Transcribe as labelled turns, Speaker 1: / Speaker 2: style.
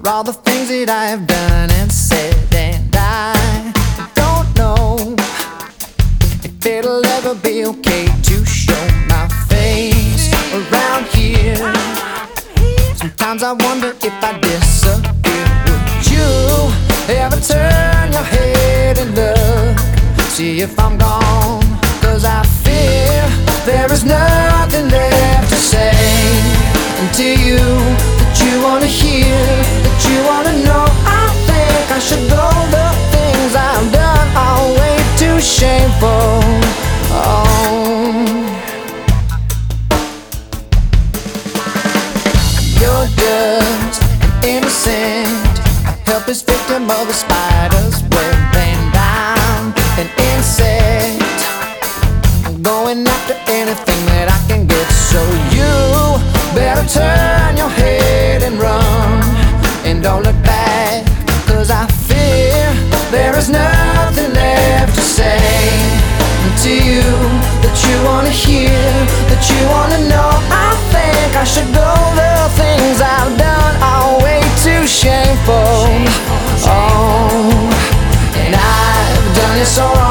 Speaker 1: for all the things that I have done and said. And I don't know if it'll ever be okay to show my face around here. Sometimes I wonder if I disappear. Would you ever turn your head and look, see if I'm gone? 'Cause I fear there is nothing left to say. And to you, that you wanna hear, that you wanna know, I think I should go. The things I've done are way too shameful. Oh, you're just an innocent, helpless victim of a spider's web. And I'm an insect, going after anything that I can get. So you better turn your head and run, and don't look back, 'cause I fear there is nothing left to say. And to you, that you wanna hear, that you wanna know, I think I should go. The things I've done are way too shameful. Oh, and I've done it so wrong.